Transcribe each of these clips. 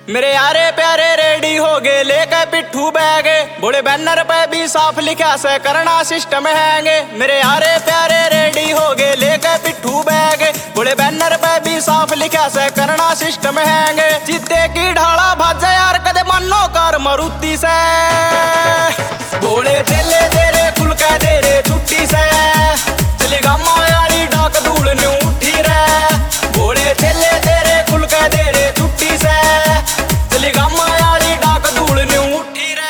मेरे यारे प्यारे रेडी हो गए लेके पिट्ठू बैग, बड़े बैनर पे भी साफ लिखा से करना सिस्टम हैंगे। मेरे यारे प्यारे रेडी हो गए लेके पिट्ठू बैग, बड़े बैनर पे भी साफ लिखा से करना सिस्टम हैंगे। चित्ते की ढाला भाजा यार कदे मानो कार मारुति से, बोले चले तेरे खुल के दे रे छुट्टी से, चलेगा मायारी डाक धूल ने उठी रे, बोले चले तेरे खुल के दे रे छुट्टी से, चलेगा मायारी डाक धूल ने उठी रे।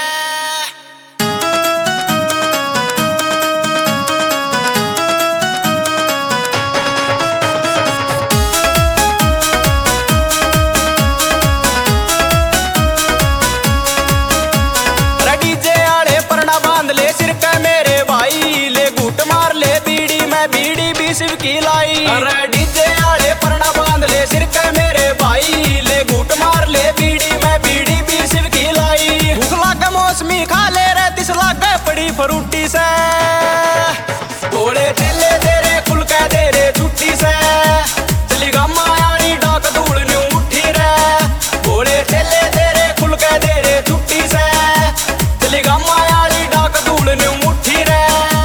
डीजे आले परना बांध ले सिर के मेरे भाई, ले घूट मार ले बीड़ी में बीड़ी भी शिव की लाई। अरे डीजे आले परना बांध ले सिर के मेरे भाई, ले घूट मार ले बीड़ी में बीड़ी भी शिव की लाई। भूख लागे मौसमी खा ले रे तिस लागे पड़ी फ्रूटी से, बोले चले तेरे खुल के दे रे छुट्टी से, चलेगा मायारी डाक धूल ने उठी रे, बोले चले तेरे खुल के दे रे छुट्टी से, चलेगा मायारी डाक धूल ने उठी रे।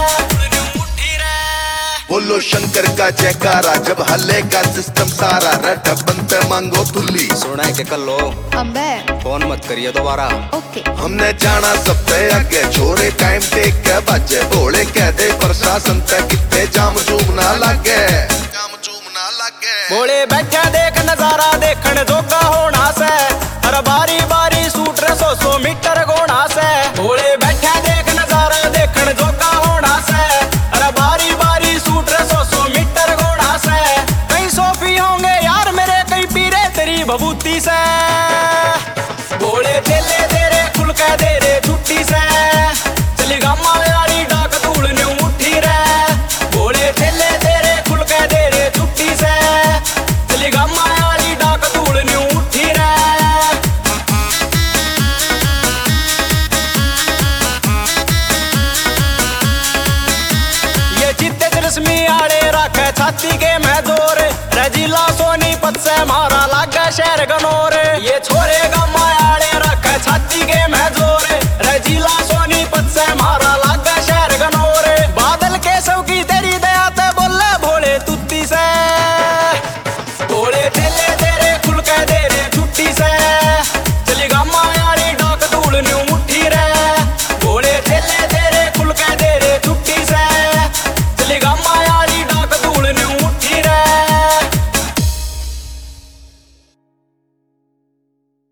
बोलो शंकर का जयकारा जब हल्लेगा सिस्टम सारा, रट बनते मांगो तुल्ली। सुना है कि कल लो अबे फोन मत करिए दोबारा। ओके हमने जाना सबसे आगे, छोरे टाइम टेक के बच्चे बोले कह दे प्रशासन तक कितने जाम चूम ना लगे, जाम चूम ना लगे। बोले बैठा देख नजारा देखण जोगा होना से, हर बारी बारी सूट रे 100 मीटर गोना से, बोले बैठा देख नजारा देखण जोगा होना से, हर बारी बारी सूट रे 100 मीटर गोना से। कई सोफी होंगे यार मेरे कई पीरे तेरी भभूति से, बोले चले तेरे खुल के दे रे छुट्टी से, चलेगा मायारी डाक धूल ने उठी रे, बोले चले तेरे खुल के दे रे छुट्टी से, चलेगा मायारी डाक धूल ने उठी रे। ये चित्ते रश्मि आड़े रखे छाती के मैं जोर, रजीला सोनीपत से मारा लागा शहर गनोर, ये छोरे का माया